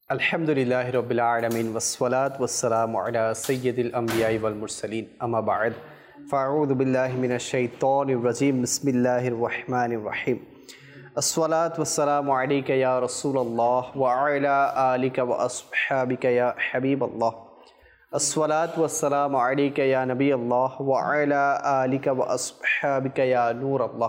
আলহামদুলিল্লাহি রাব্বিল আলামিন ওয়াসসালাতু ওয়াসসালামু আলা সাইয়্যিদিল আমবিয়াই ওয়াল মুরসালিন আম্মা বা'দ ফাআউযু বিল্লাহি মিনাশ শাইতানির রাজীম বিসমিল্লাহির রহমানির রহিম আসসালাতু ওয়াসসালামু আলাইকা ইয়া রাসূলুল্লাহ ওয়া আলা আলিকা ওয়া আসহাবিকা ইয়া হাবিবাল্লাহ আসসালাতু ওয়াসসালামু আলাইকা ইয়া নবিয়াল্লাহ ওয়া আলা আলিকা ওয়া আসহাবিকা ইয়া নূরাল্লাহ।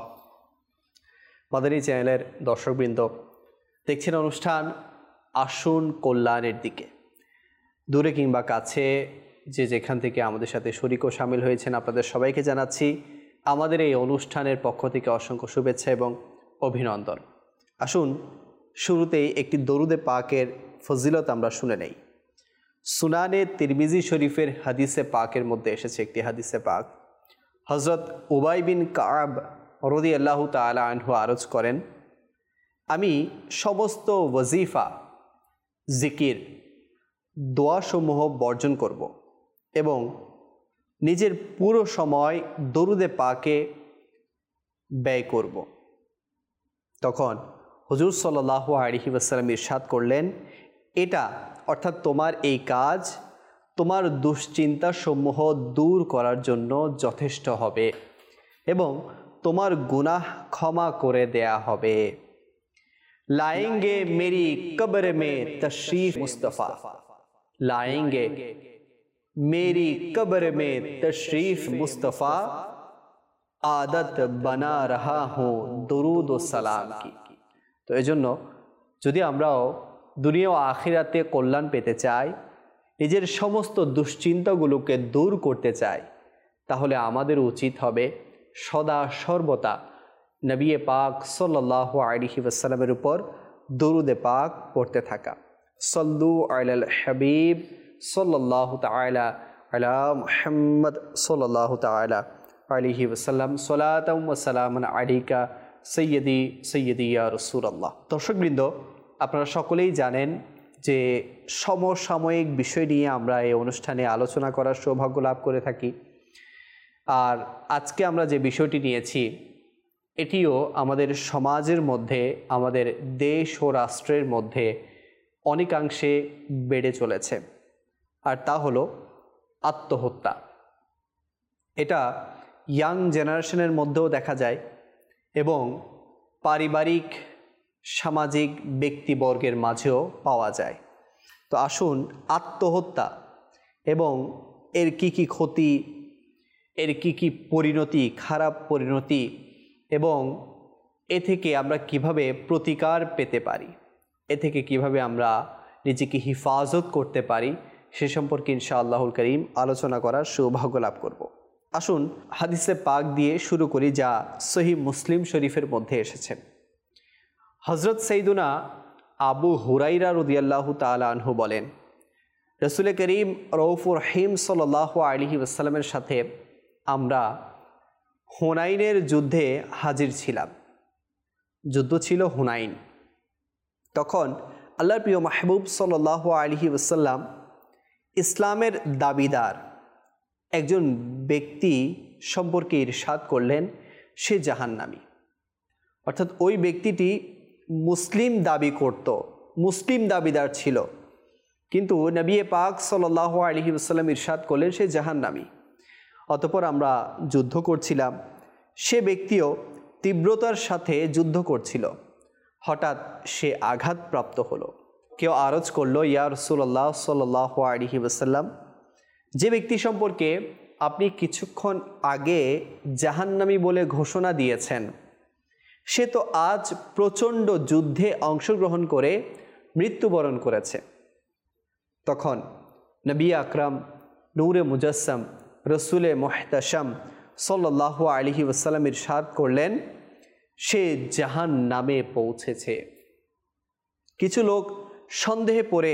মাদানী চ্যানেলের দর্শকবৃন্দ, দেখছেন অনুষ্ঠান আসুন কল্যাণের দিকে। দূরে কিংবা কাছে যে যেখান থেকে আমাদের সাথে শরীক ও শামিল হয়েছেন, আপনাদের সবাইকে জানাচ্ছি আমাদের এই অনুষ্ঠানের পক্ষ থেকে অসংখ্য শুভেচ্ছা এবং অভিনন্দন। আসুন শুরুতেই একটি দরুদে পাকের ফজিলত আমরা শুনে নেই। সুনানে তিরমিজি শরীফের হাদিসে পাকের মধ্যে এসেছে একটি হাদিসে পাক। হযরত উবাই বিন কাব রাদিয়াল্লাহু তাআলা আনহু আরজ করেন, আমি সমস্ত ওয়াজিফা, জিকির, দোয়াসমূহ বর্জন করব এবং নিজের পুরো সময় দরুদে পাকে ব্যয় করব। তখন হুজুর সাল্লাল্লাহু আলাইহি ওয়াসাল্লাম ইরশাদ করলেন, এটা অর্থাৎ তোমার এই কাজ তোমার দুশ্চিন্তাসমূহ দূর করার জন্য যথেষ্ট হবে এবং তোমার গুনাহ ক্ষমা করে দেয়া হবে। लाएंगे मेरी कब्र में तशरीफ मुस्तफ़ा, लाएंगे मेरी कब्र में तशरीफ मुस्तफ़ा, आदत बना रहा हूँ दुरूद ও সালাম কি। তো এজন্য যদি আমরাও দুনিয়া ও আখিরাতে কল্যাণ পেতে চাই, নিজের সমস্ত দুশ্চিন্তাগুলোকে দূর করতে চাই, তাহলে আমাদের উচিত হবে সদা সর্বদা নবী পাক সাল্লাল্লাহু আলাইহি ওয়াসাল্লামের উপর দরুদে পাক পড়তে থাকা। সাল্লু আলাল হাবিব সাল্লাল্লাহু তাআলা আলা মুহাম্মদ সাল্লাল্লাহু তাআলা আলাইহি ওয়াসাল্লাম, সালাতাম ওয়া সালামান আলাইকা সাইয়্যিদি সাইয়্যিদি ইয়া রাসূলুল্লাহ। দর্শকবৃন্দ, আপনারা সকলেই জানেন যে সমসাময়িক বিষয় নিয়ে আমরা এই অনুষ্ঠানে আলোচনা করার সৌভাগ্য লাভ করে থাকি। আর আজকে আমরা যে বিষয়টি নিয়েছি এটিও আমাদের সমাজের মধ্যে, আমাদের দেশ ও রাষ্ট্রের মধ্যে অনেকাংশে বেড়ে চলেছে, আর তা হলো আত্মহত্যা। এটা ইয়াং জেনারেশনের মধ্যেও দেখা যায় এবং পারিবারিক সামাজিক ব্যক্তিবর্গের মাঝেও পাওয়া যায়। তো আসুন আত্মহত্যা এবং এর কি কি ক্ষতি, এর কি কি পরিণতি, খারাপ পরিণতি এবং এ থেকে আমরা কিভাবে প্রতিকার পেতে পারি, এ থেকে কিভাবে আমরা নিজেকে হিফাজত করতে পারি, সে সম্পর্কে ইনশাআল্লাহুল করিম আলোচনা করার সৌভাগ্য লাভ করব। আসুন হাদিসে পাক দিয়ে শুরু করি, যা সহিহ মুসলিম শরীফের মধ্যে এসেছেন। হযরত সাইয়্যিদুনা আবু হুরাইরা রাদিয়াল্লাহু তাআলা আনহু বলেন, রাসূল করিম রউফুর রহিম সাল্লাল্লাহু আলাইহি ওয়াসাল্লামের সাথে আমরা হুনাইনের যুদ্ধে হাজির ছিলাম। যুদ্ধ ছিল হুনাইন। তখন আল্লাহর প্রিয় মাহবুব সাল্লাল্লাহু আলাইহি ওয়াসাল্লাম ইসলামের দাবিদার একজন ব্যক্তি সম্পর্কে ইরশাদ করলেন, সে জাহান্নামী। অর্থাৎ ওই ব্যক্তিটি মুসলিম দাবি করত, মুসলিম দাবিদার ছিল, কিন্তু নবী পাক সাল্লাল্লাহু আলাইহি ওয়াসাল্লাম ইরশাদ করলেন সে জাহান্নামী। অতঃপর আমরা যুদ্ধ করছিলাম, সে ব্যক্তিও তীব্রতার সাথে যুদ্ধ করছিল। হঠাৎ সে আঘাতপ্রাপ্ত হলো। কেউ আরজ করলো, ইয়া রাসূলুল্লাহ সাল্লাল্লাহু আলাইহি ওয়াসাল্লাম, যে ব্যক্তি সম্পর্কে আপনি কিছুক্ষণ আগে জাহান্নামী বলে ঘোষণা দিয়েছেন, সে তো আজ প্রচণ্ড যুদ্ধে অংশগ্রহণ করে মৃত্যুবরণ করেছে। তখন নবী আকরাম নূরে মুজাসসাম রসুলে মুহতাশাম সাল্লাল্লাহু আলাইহি ওয়াসাল্লাম ইরশাদ করলেন, সে জাহান্নামে পৌঁছেছে। কিছু লোক সন্দেহে পড়ে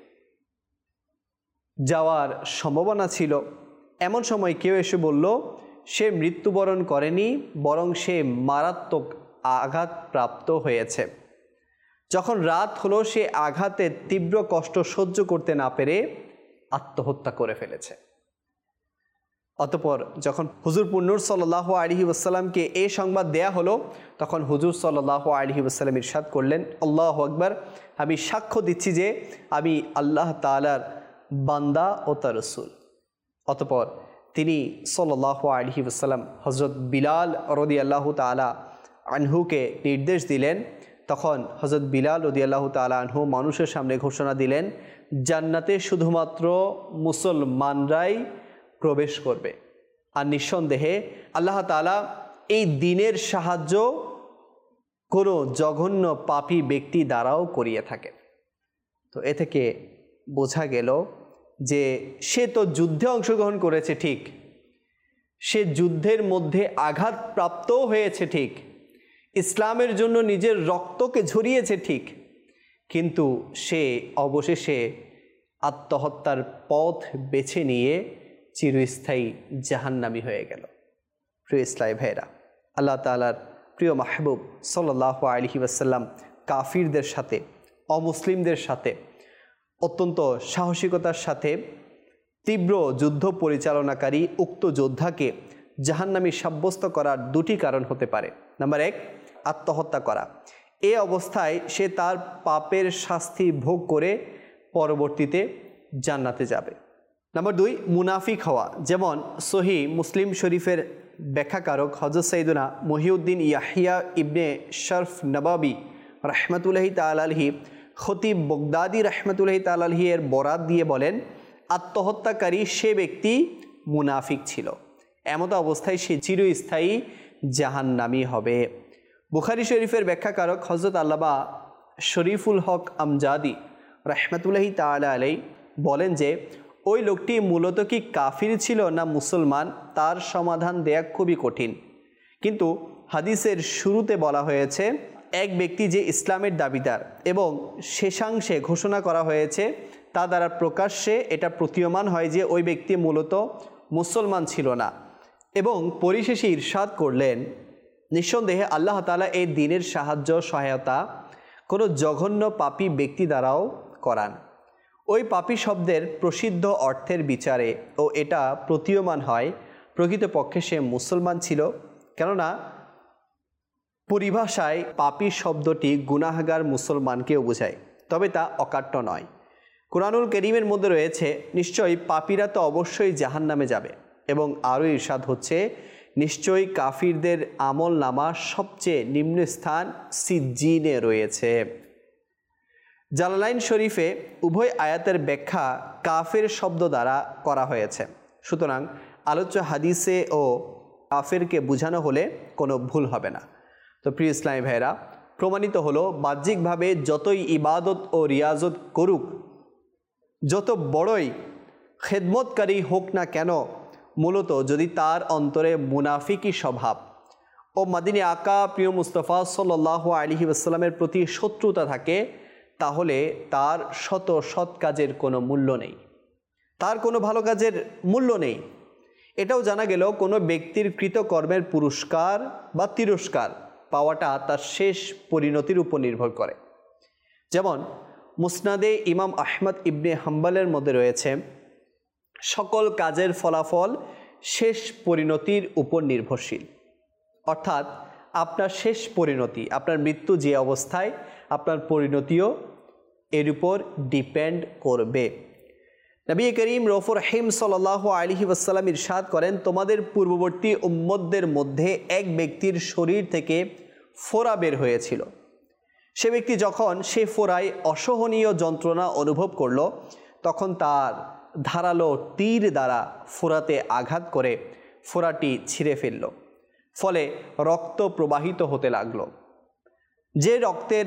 যাওয়ার সম্ভাবনা ছিল। এমন সময় কেউ এসে বলল, সে মৃত্যুবরণ করেনি, বরং সে মারাত্মক আঘাতপ্রাপ্ত হয়েছে। যখন রাত হলো, সে আঘাতের তীব্র কষ্ট সহ্য করতে না পেরে আত্মহত্যা করে ফেলেছে। অতঃপর যখন হুজুর নূর সাল্লাল্লাহু আলাইহি ওয়াসাল্লামকে এই সংবাদ দেয়া হলো, তখন হুজুর সাল্লাল্লাহু আলাইহি ওয়াসাল্লাম ইরশাদ করলেন, আল্লাহু আকবার, আমি সাক্ষ্য দিচ্ছি যে আমি আল্লাহ তাআলার বান্দা ও তার রাসূল। অতঃপর তিনি সাল্লাল্লাহু আলাইহি ওয়াসাল্লাম হযরত বিলাল রাদিয়াল্লাহু তাআলা আনহুকে নির্দেশ দিলেন। তখন হযরত বিলাল রাদিয়াল্লাহু তাআলা আনহু মানুষের সামনে ঘোষণা দিলেন, জান্নাতে শুধুমাত্র মুসলমানরাই প্রবেশ করবে, আর নিঃসন্দেহে আল্লাহ তাআলা এই দ্বীনের সাহায্য কোনো জঘন্য পাপী ব্যক্তি দ্বারাও করিয়ে থাকেন। তো এ থেকে বোঝা গেল যে সে তো যুদ্ধে অংশগ্রহণ করেছে ঠিক, সে যুদ্ধের মধ্যে আঘাতপ্রাপ্তও হয়েছে ঠিক, ইসলামের জন্য নিজের রক্তকে ঝরিয়েছে ঠিক, কিন্তু সে অবশেষে আত্মহত্যার পথ বেছে নিয়ে চিরস্থায়ী জাহান্নামী হয়ে গেল। প্রিয় ইসলামী ভাইরা, আল্লাহ তাআলার প্রিয় মাহবুব সাল্লাল্লাহু আলাইহি ওয়াসাল্লাম কাফিরদের সাথে, অমুসলিমদের সাথে অত্যন্ত সাহসিকতার সাথে তীব্র যুদ্ধ পরিচালনাকারী উক্ত যোদ্ধাকে জাহান্নামী সাব্যস্ত করার দুটি কারণ হতে পারে। নাম্বার 1, আত্মহত্যা করা। এ অবস্থায় সে তার পাপের শাস্তি ভোগ করে পরবর্তীতে জান্নাতে যাবে। নাম্বার 2, মুনাফিক হওয়া। যেমন সহিহ মুসলিম শরীফের ব্যাখ্যাকারক হযরত সাইয়্যিদুনা মুহিউদ্দিন ইয়াহিয়া ইবনে শরফ নবাবী রাহমাতুল্লাহি তাআলা আলাইহি খতিব বগদাদি রাহমাতুল্লাহি তাআলা আলাইহি এর বরাত দিয়ে বলেন, আত্মহত্যাকারী সে ব্যক্তি মুনাফিক ছিল, এমত অবস্থায় সে চিরস্থায়ী জাহান্নামী হবে। বুখারী শরীফের ব্যাখ্যাকারক হযরত আল্লামা শরীফুল হক আমজাদি রাহমাতুল্লাহি তাআলা আলাইহি বলেন যে ওই লোকটি মূলত কি কাফির ছিল না মুসলমান, তার সমাধান দেয়া খুবই কঠিন। কিন্তু হাদিসের শুরুতে বলা হয়েছে এক ব্যক্তি যে ইসলামের দাবিদার, এবং শেষাংশে ঘোষণা করা হয়েছে তা দ্বারা প্রকাশ্যে এটা প্রতীয়মান হয় যে ওই ব্যক্তি মূলত মুসলমান ছিল না, এবং পরিশেষে ইরশাদ করলেন, নিঃসন্দেহে আল্লাহ তাআলা এই দ্বীনের সাহায্য সহায়তা কোনো জঘন্য পাপী ব্যক্তি দ্বারাও করান। ওই পাপী শব্দের প্রসিদ্ধ অর্থের বিচারে ও এটা প্রতীয়মান হয় প্রকৃতপক্ষে সে মুসলমান ছিল, কেননা পরিভাষায় পাপী শব্দটি গুনাহগার মুসলমানকেও বোঝায়, তবে তা অকাট্য নয়। কুরআনুল কারীমের মধ্যে রয়েছে, নিশ্চয়ই পাপীরা তো অবশ্যই জাহান্নামে যাবে, এবং আরও ইরশাদ হচ্ছে, নিশ্চয়ই কাফিরদের আমল নামা সবচেয়ে নিম্ন স্থান সিজ্জিনে রয়েছে। জালালাইন শরীফে উভয় আয়াতের ব্যাখ্যা কাফের শব্দ দ্বারা করা হয়েছে, সুতরাং আলোচ্য হাদিসে ও কাফেরকে বোঝানো হলে কোনো ভুল হবে না। তো প্রিয় ইসলামী ভাইরা, প্রমাণিত হলো বাহ্যিকভাবে যতই ইবাদত ও রিয়াজত করুক, যত বড়ই খেদমতকারী হোক না কেন, মূলত যদি তার অন্তরে মুনাফিকি স্বভাব ও মাদিনী আকা প্রিয় মুস্তাফা সাল্লাল্লাহু আলাইহি ওয়াসাল্লামের প্রতি শত্রুতা থাকে, তাহলে তার শত সৎ কাজের কোনো মূল্য নেই, তার কোনো ভালো কাজের মূল্য নেই। এটাও জানা গেল কোনো ব্যক্তির কৃতকর্মের পুরস্কার বা তিরস্কার পাওয়াটা তার শেষ পরিণতির উপর নির্ভর করে। যেমন মুসনাদে ইমাম আহমদ ইবনে হাম্বলের মধ্যে রয়েছে, সকল কাজের ফলাফল শেষ পরিণতির উপর নির্ভরশীল। অর্থাৎ আপনার শেষ পরিণতি, আপনার মৃত্যু যে অবস্থায়, আপনার পরিণতিও এর উপর ডিপেন্ড করবে। নবী করিম রউফুর রহিম সাল্লাল্লাহু আলাইহি ওয়াসাল্লাম ইরশাদ করেন, তোমাদের পূর্ববর্তী উম্মতদের মধ্যে এক ব্যক্তির শরীর থেকে ফোঁড়া বের হয়েছিল। সে ব্যক্তি যখন সে ফোঁড়ায় অসহনীয় যন্ত্রণা অনুভব করল, তখন তার ধারালো তীর দ্বারা ফোঁড়াতে আঘাত করে ফোঁড়াটি ছিঁড়ে ফেলল, ফলে রক্ত প্রবাহিত হতে লাগলো। যে রক্তের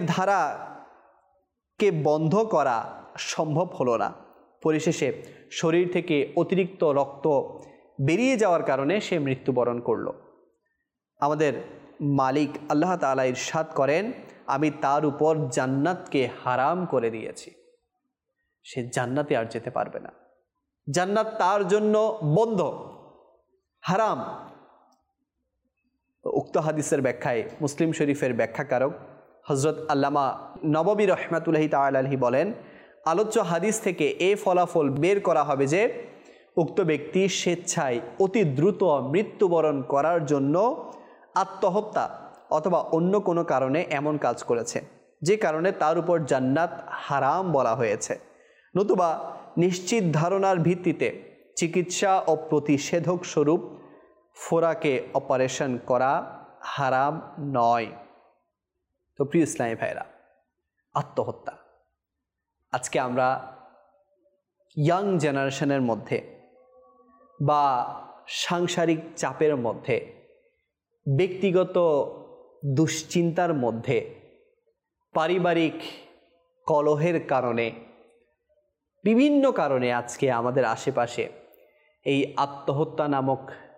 ধারাকে বন্ধ করা সম্ভব হলো না, পরিশেষে শরীর থেকে অতিরিক্ত রক্ত বেরিয়ে যাওয়ার কারণে সে মৃত্যুবরণ করল। আমাদের মালিক আল্লাহ তাআলা ইরশাদ করেন, আমি তার উপর জান্নাতকে হারাম করে দিয়েছি, সে জান্নাতে আর যেতে পারবে না, জান্নাত তার জন্য বন্ধ, হারাম। উক্ত হাদিসের ব্যাখ্যায় মুসলিম শরীফের ব্যাখ্যাকারক হযরত আল্লামা নববী রাহমাতুল্লাহি তাআলা আলাইহি বলেন, আলোচ্য হাদিস থেকে এ ফলাফল বের করা হবে যে উক্ত ব্যক্তি স্বেচ্ছায় অতি দ্রুত মৃত্যুবরণ করার জন্য আত্মহত্যা অথবা অন্য কোনো কারণে এমন কাজ করেছে যে কারণে তার উপর জান্নাত হারাম বলা হয়েছে, নতুবা নিশ্চিত ধারণার ভিত্তিতে চিকিৎসা ও প্রতিষেধক স্বরূপ ফোরাকে অপারেশন করা হারাম নয়। তো প্রিয় ইসলামী ভাইরা, আত্মহত্যা আজকে আমরা ইয়াং জেনারেশনের মধ্যে বা সাংসারিক চাপের মধ্যে, ব্যক্তিগত দুশ্চিন্তার মধ্যে, পারিবারিক কলহের কারণে, বিভিন্ন কারণে আজকে আমাদের আশেপাশে এই আত্মহত্যা নামক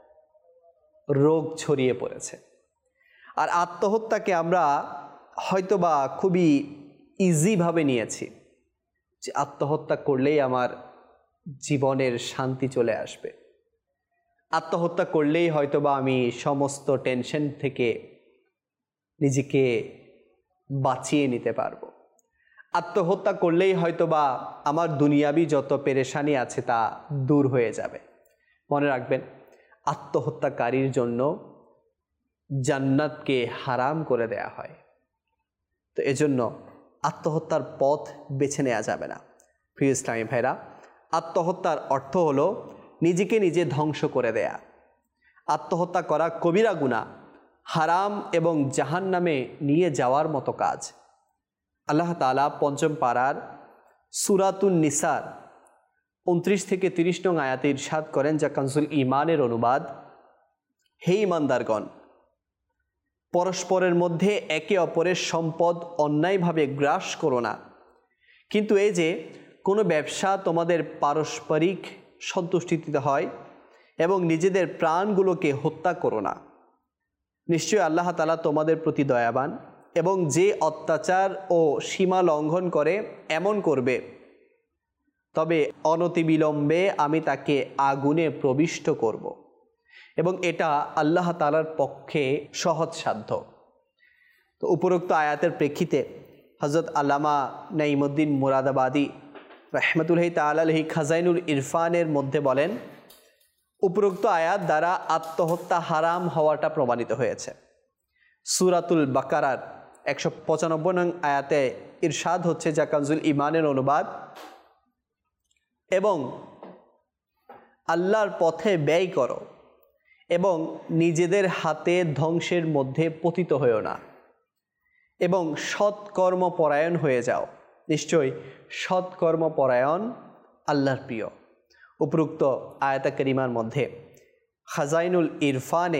রোগ ছড়িয়ে পড়েছে। আর আত্মহত্যাকে আমরা হয়তোবা খুবই ইজিভাবে নিয়েছি যে আত্মহত্যা করলেই আমার জীবনের শান্তি চলে আসবে, আত্মহত্যা করলেই হয়তোবা আমি সমস্ত টেনশন থেকে নিজেকে বাঁচিয়ে নিতে পারবো, আত্মহত্যা করলেই হয়তোবা আমার দুনিয়াবি যত পেরেশানি আছে তা দূর হয়ে যাবে। মনে রাখবেন, আত্মহত্যাকারীর জন্য জান্নাতকে হারাম করে দেয়া হয়। তো এজন্য আত্মহত্যার পথ বেছে নেওয়া যাবে না। প্রিয় ইসলামী ভাইরা, আত্মহত্যার অর্থ হলো নিজেকে নিজে ধ্বংস করে দেয়া। আত্মহত্যা করা কবিরা গুনাহ, হারাম এবং জাহান্নামে নিয়ে যাওয়ার মতো কাজ। আল্লাহ তাআলা পঞ্চম পারার সূরাতুন নিসার 29 থেকে 30 নং আয়াতে ইরশাদ করেন, যা কানজুল ঈমানের অনুবাদ, হে ঈমানদারগণ, পরস্পরের মধ্যে একে অপরের সম্পদ অন্যায়ভাবে গ্রাস করো না, কিন্তু এই যে কোনো ব্যবসা তোমাদের পারস্পরিক সন্তুষ্টিতে হয় এবং নিজেদের প্রাণগুলোকে হত্যা করো না। নিশ্চয়ই আল্লাহ তাআলা তোমাদের প্রতি দয়াবান, এবং যে অত্যাচার ও সীমা লঙ্ঘন করে এমন করবে, তবে অনতিবিলম্বে আমি তাকে আগুনে প্রবিষ্ট করব, এবং এটা আল্লাহ তাআলার পক্ষে সহজসাধ্য। তো উপরোক্ত আয়াতের প্রেক্ষিতে হযরত আল্লামা নাঈমুদ্দিন মুরাদাবাদী রাহমাতুল্লাহি তাআলা আলাইহি খাজাইনুল ইরফানের মধ্যে বলেন, উপরোক্ত আয়াত দ্বারা আত্মহত্যা হারাম হওয়াটা প্রমাণিত হয়েছে। সূরাতুল বাকারার 195 নং আয়াতে ইরশাদ হচ্ছে, যা কানজুল ঈমানের অনুবাদ, এবং আল্লাহর পথে ব্যয় করো এবং নিজেদের হাতে ধ্বংসের মধ্যে পতিত হয়েও না, এবং সৎকর্মপরায়ণ হয়ে যাও, নিশ্চয়ই সৎকর্মপরায়ণ আল্লাহর প্রিয়। উপরোক্ত আয়াত কারিমার মধ্যে খাজাইনুল ইরফানে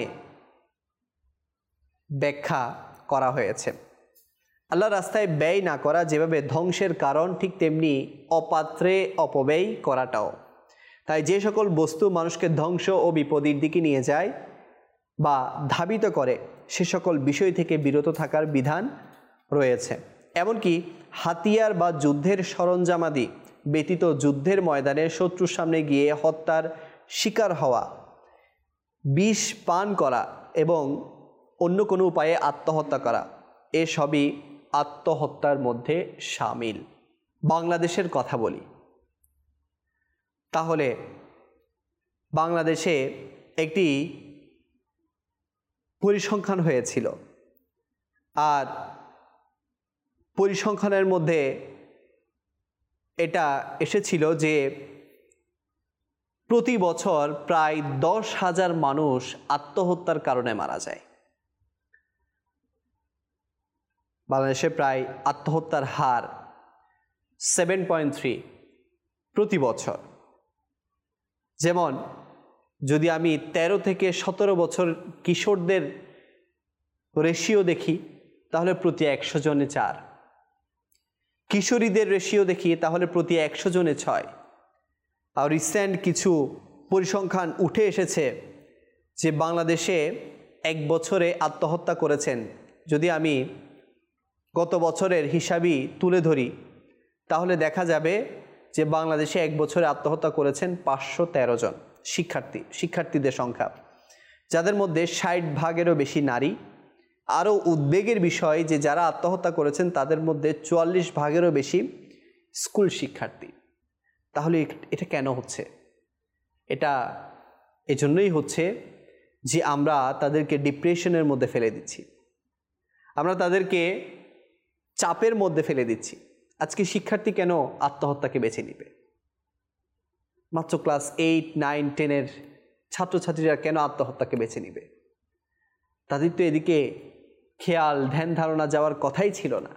ব্যাখ্যা করা হয়েছে, আল্লাহর রাস্তায় ব্যয় না করা যেভাবে ধ্বংসের কারণ, ঠিক তেমনি অপাত্রে অপব্যয় করাটাও। তাই যে সকল বস্তু মানুষকে ধ্বংস ও বিপদের দিকে নিয়ে যায় বা ধাবিত করে, সে সকল বিষয় থেকে বিরত থাকার বিধান রয়েছে। এমনকি হাতিয়ার বা যুদ্ধের সরঞ্জামাদি ব্যতীত যুদ্ধের ময়দানে শত্রুর সামনে গিয়ে হত্যার শিকার হওয়া, বিষ পান করা এবং অন্য কোনো উপায়ে আত্মহত্যা করা, এসবই আত্মহত্যার মধ্যে শামিল। বাংলাদেশের কথা বলি, তাহলে বাংলাদেশে একটি পরিসংখ্যান হয়েছিল, আর পরিসংখ্যানের মধ্যে এটা এসেছিল যে প্রতি বছর প্রায় 10,000 মানুষ আত্মহত্যার কারণে মারা যায়। বাংলাদেশে প্রায় আত্মহত্যার হার 7.3 প্রতি বছর। যেমন যদি আমি 13 থেকে 17 বছর কিশোরদের রেশিও দেখি, তাহলে প্রতি 100 জনে 4, কিশোরীদের রেশিও দেখি তাহলে প্রতি 100 জনে 6। আর রিসেন্ট কিছু পরিসংখ্যান উঠে এসেছে যে বাংলাদেশে এক বছরে আত্মহত্যা করেছেন, যদি আমি গত বছরের হিসাবই তুলে ধরি, তাহলে দেখা যাবে যে বাংলাদেশে এক বছরে আত্মহত্যা করেছেন 513 জন শিক্ষার্থীদের সংখ্যা, যাদের মধ্যে 60% বেশি নারী। আরও উদ্বেগের বিষয় যে যারা আত্মহত্যা করেছেন তাদের মধ্যে 44% বেশি স্কুল শিক্ষার্থী। তাহলে এটা কেন হচ্ছে? এটা এজন্যই হচ্ছে যে আমরা তাদেরকে ডিপ্রেশনের মধ্যে ফেলে দিচ্ছি, আমরা তাদেরকে চাপের মধ্যে ফেলে দিচ্ছি। আজকে শিক্ষার্থী কেন আত্মহত্যাকে বেছে নিবে? মাত্র ক্লাস 8, 9, 10-এর ছাত্রছাত্রীরা কেন আত্মহত্যাকে বেছে নিবে? তাদের তো এদিকে খেয়াল ধ্যান ধারণা যাওয়ার কথাই ছিল না।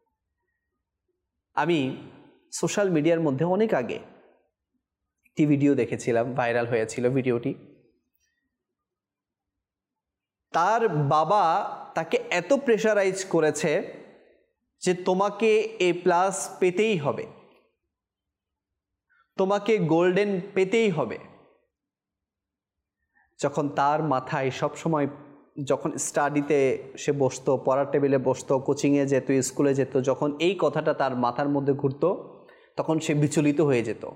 আমি সোশ্যাল মিডিয়ার মধ্যে অনেক আগে একটি ভিডিও দেখেছিলাম, ভাইরাল হয়েছিল ভিডিওটি। তার বাবা তাকে এত প্রেশারাইজ করেছে যে তোমাকে A+ পেতেই হবে, তোমাকে গোল্ডেন পেতেই হবে। যখন তার মাথায় সবসময়, যখন স্টাডিতে সে বসতো, পড়ার টেবিলে বসতো, কোচিংয়ে যেত, স্কুলে যেত, যখন এই কথাটা তার মাথার মধ্যে ঘুরতো তখন সে বিচলিত হয়ে যেত।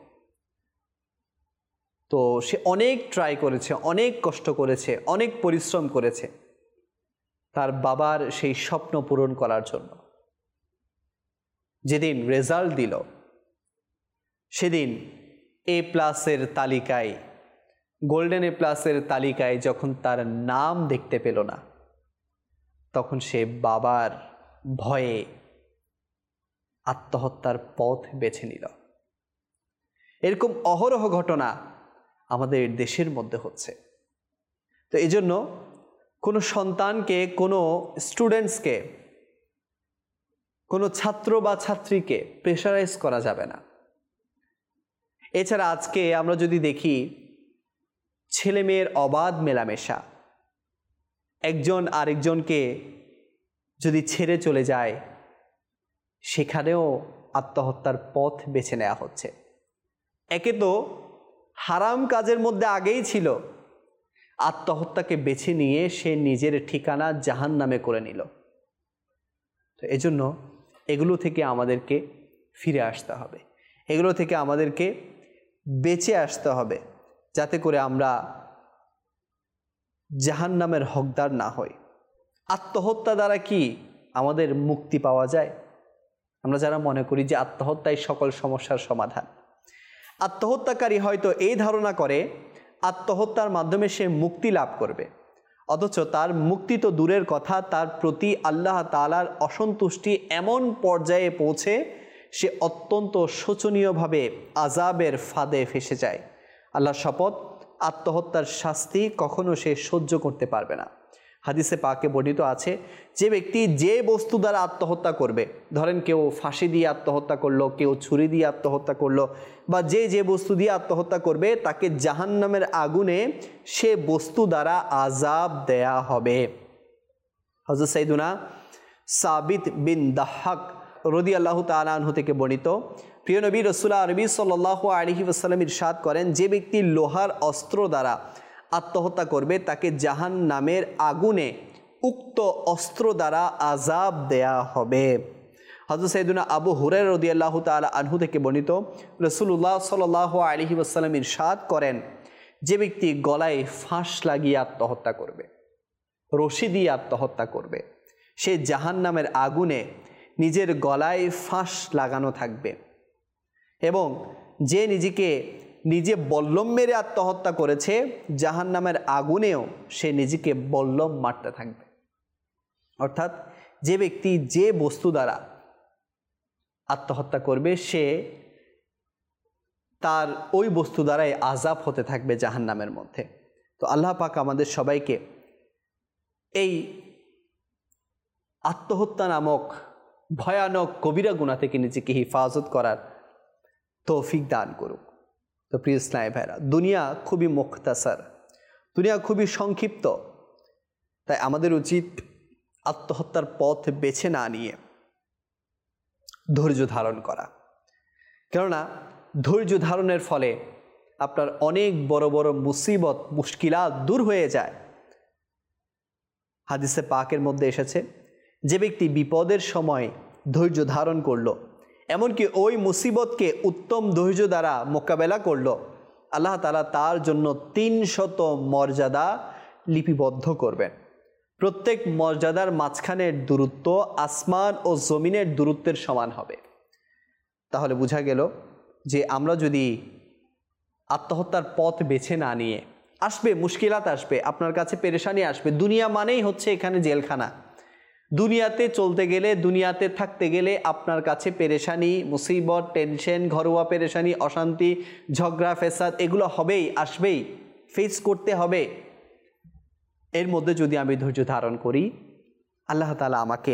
তো সে অনেক ট্রাই করেছে, অনেক কষ্ট করেছে, অনেক পরিশ্রম করেছে তার বাবার সেই স্বপ্ন পূরণ করার জন্য। যেদিন রেজাল্ট দিল, সেদিন A+-এর তালিকায়, গোল্ডেন A+-এর তালিকায় যখন তার নাম দেখতে পেল না, তখন সে বাবার ভয়ে আত্মহত্যার পথ বেছে নিল। এরকম অহরহ ঘটনা আমাদের দেশের মধ্যে হচ্ছে। তো এই জন্য কোনো সন্তানকে, কোনো স্টুডেন্টসকে, কোনো ছাত্র বা ছাত্রীকে প্রেশারাইজ করা যাবে না। এছাড়া আজকে আমরা যদি দেখি ছেলে মেয়ের অবাধ মেলামেশা, একজন আরেকজনকে যদি ছেড়ে চলে যায়, সেখানেও আত্মহত্যার পথ বেছে নেওয়া হচ্ছে। একে তো হারাম কাজের মধ্যে আগেই ছিল, আত্মহত্যাকে বেছে নিয়ে সে নিজের ঠিকানা জাহান্নামে করে নিল। তো এজন্য এগুলো থেকে আমাদেরকে ফিরে আসতে হবে, এগুলো থেকে আমাদেরকে বেঁচে আসতে হবে, যাতে করে আমরা জাহান্নামের হকদার না হই। আত্মহত্যা দ্বারা কি আমাদের মুক্তি পাওয়া যায়? আমরা যারা মনে করি যে আত্মহত্যাই সকল সমস্যার সমাধান, আত্মহত্যাকারী হয়তো এই ধারণা করে আত্মহত্যার মাধ্যমে সে মুক্তি লাভ করবে, অথচ তার মুক্তি তো দূরের কথা, তার প্রতি আল্লাহ তাআলার অসন্তুষ্টি এমন পর্যায়ে পৌঁছে সে অত্যন্ত শোচনীয়ভাবে আযাবের ফাঁদে ফেসে যায়। আল্লাহর শপথ, আত্মহত্যার শাস্তি কখনো সে সহ্য করতে পারবে না। হাদিসে পাকে বর্ণিত আছে, যে ব্যক্তি যে বস্তু দ্বারা আত্মহত্যা করবে, ধরেন কেউ ফাঁসি দিয়ে আত্মহত্যা করলো, কেউ ছুরি দিয়ে আত্মহত্যা করলো, বা যে বস্তু দিয়ে আত্মহত্যা করবে তাকে জাহান্নামের আগুনে সে বস্তু দ্বারা আযাব দেয়া হবে। হযরত সাইয়্যিদুনা সাবিত বিন দাহহাক রাদিয়াল্লাহু তাআলা আনহু থেকে বর্ণিত, প্রিয় নবী রাসূলুল্লাহ আরবি সাল্লাল্লাহু আলাইহি ওয়াসাল্লাম ইরশাদ করেন, যে ব্যক্তি লোহার অস্ত্র দ্বারা আত্মহত্যা করবে তাকে জাহান্নামের আগুনে উক্ত অস্ত্র দ্বারা আযাব দেয়া হবে। হযরত সাইয়্যিদুনা আবু হুরায়রা রাদিয়াল্লাহু তাআলা আনহু থেকে বর্ণিত, রাসূলুল্লাহ সাল্লাল্লাহু আলাইহি ওয়াসাল্লাম ইরশাদ করেন, যে ব্যক্তি গলায় ফাঁস লাগিয়ে আত্মহত্যা করবে, রশি দিয়ে আত্মহত্যা করবে, সে জাহান্নামের আগুনে নিজের গলায় ফাঁস লাগানো থাকবে, এবং যে নিজে বল্লম মেরে আত্মহত্যা করেছে, জাহান্নামের আগুনেও সে নিজেকে বল্লম মারতে থাকবে। অর্থাৎ যে ব্যক্তি যে বস্তু দ্বারা আত্মহত্যা করবে, সে তার ওই বস্তু দ্বারাই আযাব হতে থাকবে জাহান্নামের মধ্যে। তো আল্লাহ পাক আমাদের সবাইকে এই আত্মহত্যা নামক ভয়ানক কবিরা গুনাহ থেকে নিজেকে হিফাজত করার তৌফিক দান করুক। তো প্রিয় ইসলামী ভাইরা, দুনিয়া খুবই মুখতাসার, দুনিয়া খুবই সংক্ষিপ্ত, তাই আমাদের উচিত আত্মহত্যার পথ বেছে না নিয়ে ধৈর্য ধারণ করা। কেননা ধৈর্য ধারণের ফলে আপনার অনেক বড় বড় মুসিবত, মুশকিলাত দূর হয়ে যায়। হাদিসে পাকের মধ্যে এসেছে, যে ব্যক্তি বিপদের সময় ধৈর্য ধারণ করলো, এমনকি ওই মুসিবতকে উত্তম ধৈর্য দ্বারা মোকাবেলা করলো, আল্লাহ তাআলা তার জন্য 300 মর্যাদা লিপিবদ্ধ করবেন। প্রত্যেক মর্যাদার মাঝখানের দূরত্ব আসমান ও জমিনের দূরত্বের সমান হবে। তাহলে বোঝা গেল যে আমরা যদি আত্মহত্যার পথ বেছে না নিয়ে। আসবে মুশকিলাত, আসবে আপনার কাছে পেরেশানি আসবে। দুনিয়া মানেই হচ্ছে এখানে জেলখানা। দুনিয়াতে চলতে গেলে, দুনিয়াতে থাকতে গেলে আপনার কাছে পেরেশানি, মুসিবত, টেনশন, ঘরোয়া পেরেশানি, অশান্তি, ঝগড়া, ফেসাদ এগুলো হবেই, আসবেই, ফেস করতে হবে। এর মধ্যে যদি আমি ধৈর্য ধারণ করি, আল্লাহ তাআলা আমাকে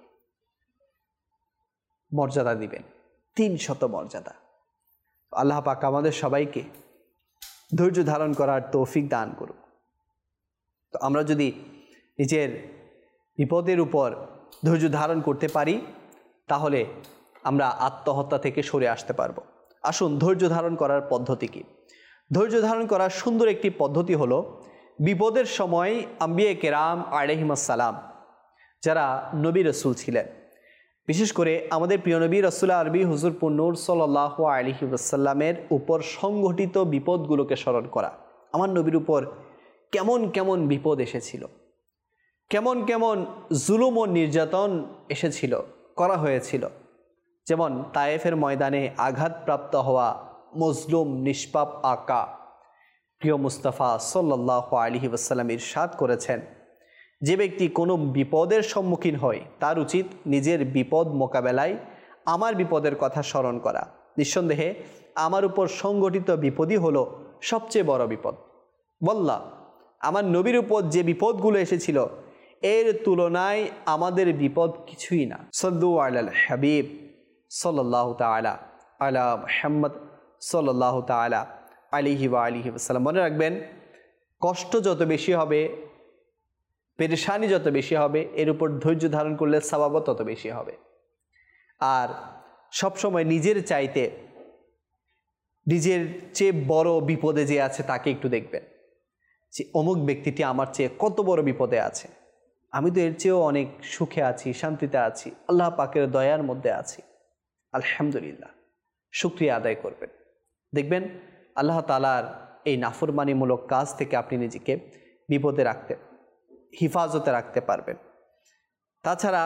মর্যাদা দিবেন, 300 মর্যাদা। আল্লাহ পাক আমাদের সবাইকে ধৈর্য ধারণ করার তৌফিক দান করুন। তো আমরা যদি নিজের বিপদের উপর ধৈর্য ধারণ করতে পারি, তাহলে আমরা আত্মহত্যা থেকে সরে আসতে পারবো। আসুন, ধৈর্য ধারণ করার পদ্ধতি কী? ধৈর্য ধারণ করার সুন্দর একটি পদ্ধতি হলো, বিপদের সময় আম্বিয়া কেরাম আলাইহিমুসসালাম, যারা নবী রাসূল ছিলেন, বিশেষ করে আমাদের প্রিয় নবী রাসূল আরবি হুজুর নূর সাল্লাল্লাহু আলাইহি ওয়াসাল্লামের উপর সংঘটিত বিপদগুলোকে স্মরণ করা। আমার নবীর উপর কেমন কেমন বিপদ এসেছিল, কেমন কেমন জুলুম ও নির্যাতন এসেছিল, করা হয়েছিল। যেমন তায়েফের ময়দানে আঘাতপ্রাপ্ত হওয়া মজলুম নিষ্পাপ আকা প্রিয় মুস্তাফা সাল্লাল্লাহু আলাইহি ওয়াসাল্লাম ইরশাদ করেছেন, যে ব্যক্তি কোনো বিপদের সম্মুখীন হয় তার উচিত নিজের বিপদ মোকাবেলায় আমার বিপদের কথা স্মরণ করা। নিঃসন্দেহে আমার উপর সংগঠিত বিপদই হলো সবচেয়ে বড় বিপদ। বল্লা, আমার নবীর উপর যে বিপদগুলো এসেছিল এর তুলনায় আমাদের বিপদ কিছুই না। সাল্লু আলাল হাবিব সাল্লাল্লাহু তাআলা আলা মুহাম্মদ সাল্লাল্লাহু তাআলা আলাইহি ওয়া আলিহি ওয়াসাল্লাম। মনে রাখবেন, কষ্ট যত বেশি হবে, পেরেশানি যত বেশি হবে, এর উপর ধৈর্য ধারণ করলে সওয়াবও তত বেশি হবে। আর সবসময় নিজের চাইতে নিজের চেয়ে বড় বিপদে যে আছে তাকে একটু দেখবেন, যে অমুক ব্যক্তিটি আমার চেয়ে কত বড় বিপদে আছে, আমি তো এর চেয়েও অনেক সুখে আছি, শান্তিতে আছি, আল্লাহ পাকের দয়ার মধ্যে আছি, আলহামদুলিল্লাহ। শুকরিয়া আদায় করবেন, দেখবেন আল্লাহ তাআলার এই নাফরমানিমূলক কাজ থেকে আপনি নিজেকে বিপদে রাখতে, হিফাজতে রাখতে পারবেন। তাছাড়া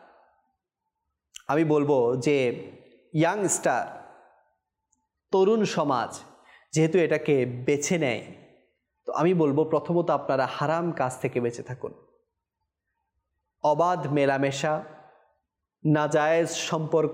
আমি বলবো যে ইয়াংস্টার, তরুণ সমাজ যেহেতু এটাকে বেছে নেয়, তো আমি বলবো প্রথমত আপনারা হারাম কাজ থেকে বেঁচে থাকুন। অবাধ মেলামেশা, নাজায়েজ সম্পর্ক,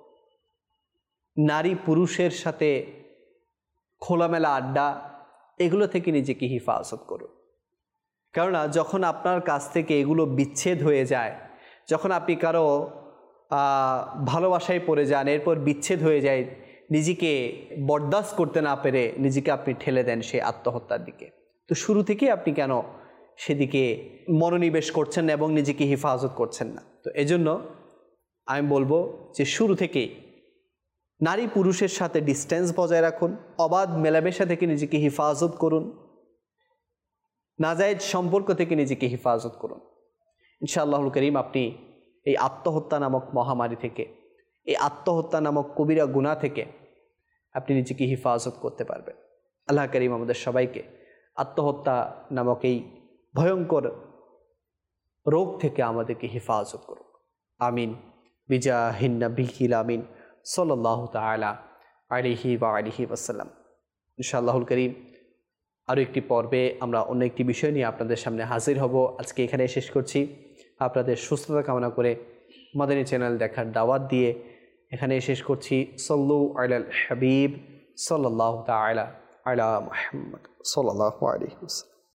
নারী পুরুষের সাথে খোলামেলা আড্ডা, এগুলো থেকে নিজেকে হিফাজত করুন। কেননা যখন আপনার কাছ থেকে এগুলো বিচ্ছেদ হয়ে যায়, যখন আপনি কারো ভালোবাসায় পড়ে যান, এরপর বিচ্ছেদ হয়ে যায়, নিজেকে বরদাস্ত করতে না পেরে নিজেকে আপনি ঠেলে দেন সেই আত্মহত্যার দিকে। তো শুরু থেকেই আপনি কেন সেদিকে মনোনিবেশ করছেন না এবং নিজেকে হেফাজত করছেন না? তো এজন্য আমি বলবো যে শুরু থেকেই নারী পুরুষের সাথে ডিস্টেন্স বজায় রাখুন, অবাধ মেলামেশা থেকে নিজেকে হেফাজত করুন, নাজায়েজ সম্পর্ক থেকে নিজেকে হেফাজত করুন। ইনশাআল্লাহুল করিম আপনি এই আত্মহত্যা নামক মহামারী থেকে, এই আত্মহত্যা নামক কবিরা গুনাহ থেকে আপনি নিজেকে হেফাজত করতে পারবেন। আল্লাহ করিম আমাদের সবাইকে আত্মহত্যা নামক এই ভয়ঙ্কর রোগ থেকে আমাদেরকে হেফাজত করুন। আমিন বিজাহিন নবিয়িল আমিন সাল্লাল্লাহু তাআলা আলাইহি ওয়া আলিহি ওয়াসাল্লাম। ইনশাআল্লাহুল করিম আরও একটি পর্বে আমরা অন্য একটি বিষয় নিয়ে আপনাদের সামনে হাজির হব। আজকে এখানে শেষ করছি। আপনাদের সুস্থতা কামনা করে মাদানী চ্যানেল দেখার দাওয়াত দিয়ে এখানে শেষ করছি। সাল্লু আলাল হাবিব সাল্লাল্লাহু তাআলা আলা মুহাম্মদ সাল্লাল্লাহু আলাইহি ওয়াসাল্লাম।